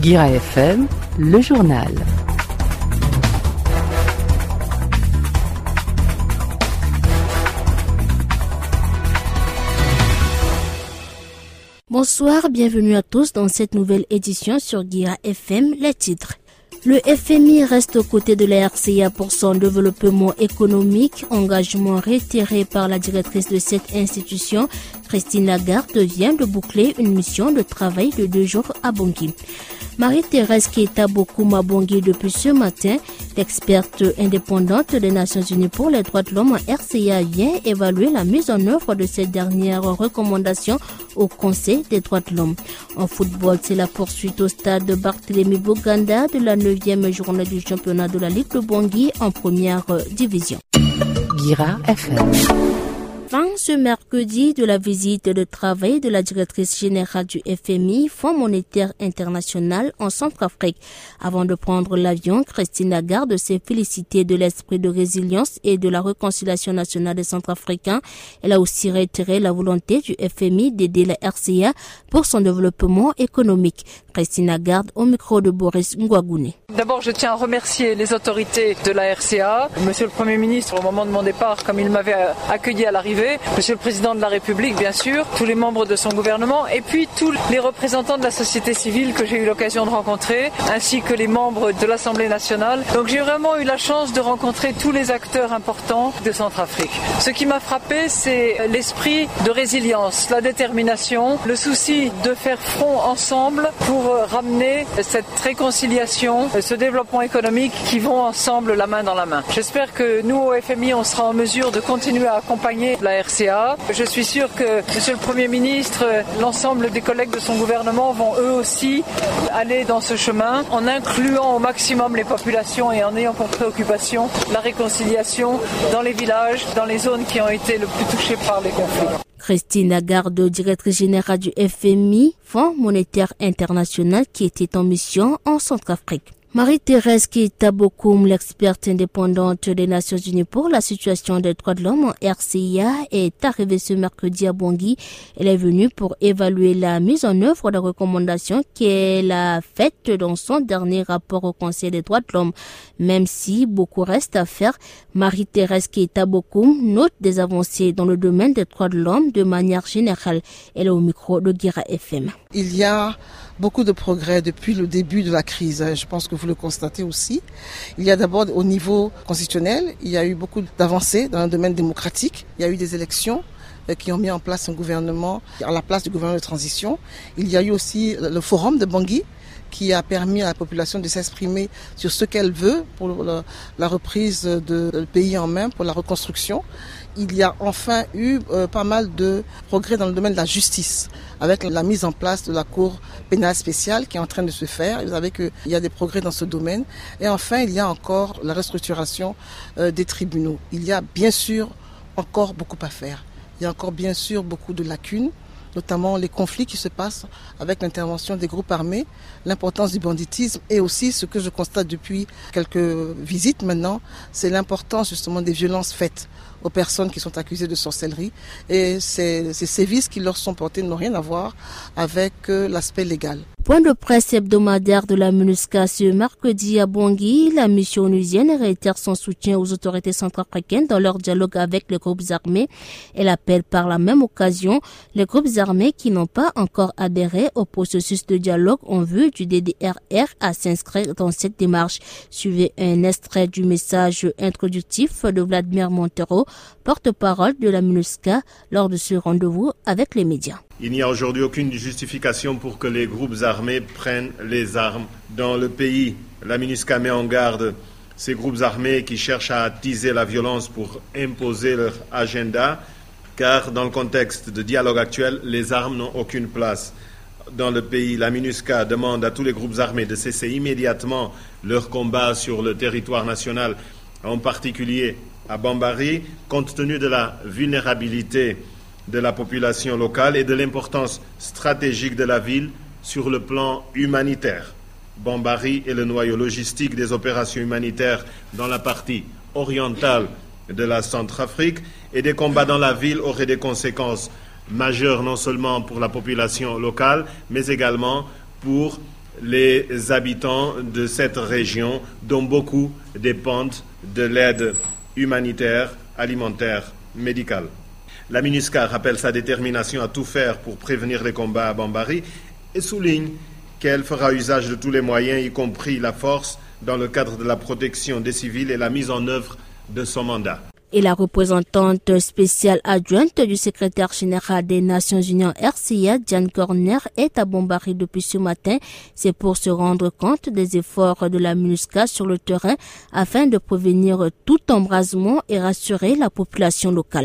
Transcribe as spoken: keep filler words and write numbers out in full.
Guira F M, le journal. Bonsoir, bienvenue à tous dans cette nouvelle édition sur Guira F M, les titres. Le F M I reste aux côtés de la R C A pour son développement économique, engagement réitéré par la directrice de cette institution. Christine Lagarde vient de boucler une mission de travail de deux jours à Bangui. Marie-Thérèse Keita Bokoum à Bangui depuis ce matin. L'experte indépendante des Nations Unies pour les droits de l'homme R C A vient évaluer la mise en œuvre de ces dernières recommandations au Conseil des droits de l'homme. En football, c'est la poursuite au stade de Barthélémy Boganda de la neuvième journée du championnat de la Ligue de Bangui en première division. Guira F M. Fin ce mercredi de la visite de travail de la directrice générale du F M I, Fonds monétaire international en Centrafrique. Avant de prendre l'avion, Christine Lagarde s'est félicitée de l'esprit de résilience et de la réconciliation nationale des Centrafricains. Elle a aussi réitéré la volonté du F M I d'aider la R C A pour son développement économique. Christine Lagarde au micro de Boris Ngouagoune. D'abord, je tiens à remercier les autorités de la R C A, Monsieur le Premier ministre au moment de mon départ, comme il m'avait accueilli à l'arrivée, Monsieur le Président de la République, bien sûr, tous les membres de son gouvernement et puis tous les représentants de la société civile que j'ai eu l'occasion de rencontrer, ainsi que les membres de l'Assemblée nationale. Donc j'ai vraiment eu la chance de rencontrer tous les acteurs importants de Centrafrique. Ce qui m'a frappé, c'est l'esprit de résilience, la détermination, le souci de faire front ensemble pour ramener cette réconciliation, ce développement économique qui vont ensemble la main dans la main. J'espère que nous, au F M I, on sera en mesure de continuer à accompagner la R C A. Je suis sûr que Monsieur le Premier ministre, l'ensemble des collègues de son gouvernement vont eux aussi aller dans ce chemin en incluant au maximum les populations et en ayant pour préoccupation la réconciliation dans les villages, dans les zones qui ont été le plus touchées par les conflits. Christine Lagarde, directrice générale du F M I, Fonds monétaire international, qui était en mission en Centrafrique. Marie-Thérèse Keita Bokoum, l'experte indépendante des Nations Unies pour la situation des droits de l'homme en R C A, est arrivée ce mercredi à Bangui. Elle est venue pour évaluer la mise en œuvre des recommandations qu'elle a faites dans son dernier rapport au Conseil des droits de l'homme. Même si beaucoup reste à faire, Marie-Thérèse Keita Bokoum note des avancées dans le domaine des droits de l'homme de manière générale. Elle est au micro de Guira F M. Il y a beaucoup de progrès depuis le début de la crise. Je pense que vous le constatez aussi. Il y a d'abord au niveau constitutionnel, il y a eu beaucoup d'avancées dans le domaine démocratique. Il y a eu des élections qui ont mis en place un gouvernement à la place du gouvernement de transition. Il y a eu aussi le forum de Bangui qui a permis à la population de s'exprimer sur ce qu'elle veut pour la, la reprise de, de pays en main, pour la reconstruction. Il y a enfin eu euh, pas mal de progrès dans le domaine de la justice, avec la mise en place de la Cour pénale spéciale qui est en train de se faire. Vous savez qu'il y a des progrès dans ce domaine. Et enfin, il y a encore la restructuration euh, des tribunaux. Il y a bien sûr encore beaucoup à faire. Il y a encore bien sûr beaucoup de lacunes, notamment les conflits qui se passent avec l'intervention des groupes armés, l'importance du banditisme et aussi ce que je constate depuis quelques visites maintenant, c'est l'importance justement des violences faites aux personnes qui sont accusées de sorcellerie et ces, ces sévices qui leur sont portés n'ont rien à voir avec euh, l'aspect légal. Point de presse hebdomadaire de la MINUSCA ce mercredi à Bangui, la mission onusienne réitère son soutien aux autorités centrafricaines dans leur dialogue avec les groupes armés. Elle appelle par la même occasion les groupes armés qui n'ont pas encore adhéré au processus de dialogue en vue du D D R R à s'inscrire dans cette démarche. Suivez un extrait du message introductif de Vladimir Montero, porte-parole de la MINUSCA, lors de ce rendez-vous avec les médias. Il n'y a aujourd'hui aucune justification pour que les groupes armés prennent les armes dans le pays. La MINUSCA met en garde ces groupes armés qui cherchent à attiser la violence pour imposer leur agenda, car dans le contexte de dialogue actuel, les armes n'ont aucune place dans le pays. La MINUSCA demande à tous les groupes armés de cesser immédiatement leur combat sur le territoire national, en particulier à Bambari, compte tenu de la vulnérabilité de la population locale et de l'importance stratégique de la ville sur le plan humanitaire. Bambari est le noyau logistique des opérations humanitaires dans la partie orientale de la Centrafrique et des combats dans la ville auraient des conséquences majeures non seulement pour la population locale mais également pour les habitants de cette région dont beaucoup dépendent de l'aide humanitaire, alimentaire, médicale. La MINUSCA rappelle sa détermination à tout faire pour prévenir les combats à Bambari et souligne qu'elle fera usage de tous les moyens, y compris la force, dans le cadre de la protection des civils et la mise en œuvre de son mandat. Et la représentante spéciale adjointe du secrétaire général des Nations Unies en R C A, Diane Corner, est à Bambari depuis ce matin. C'est pour se rendre compte des efforts de la MINUSCA sur le terrain afin de prévenir tout embrasement et rassurer la population locale.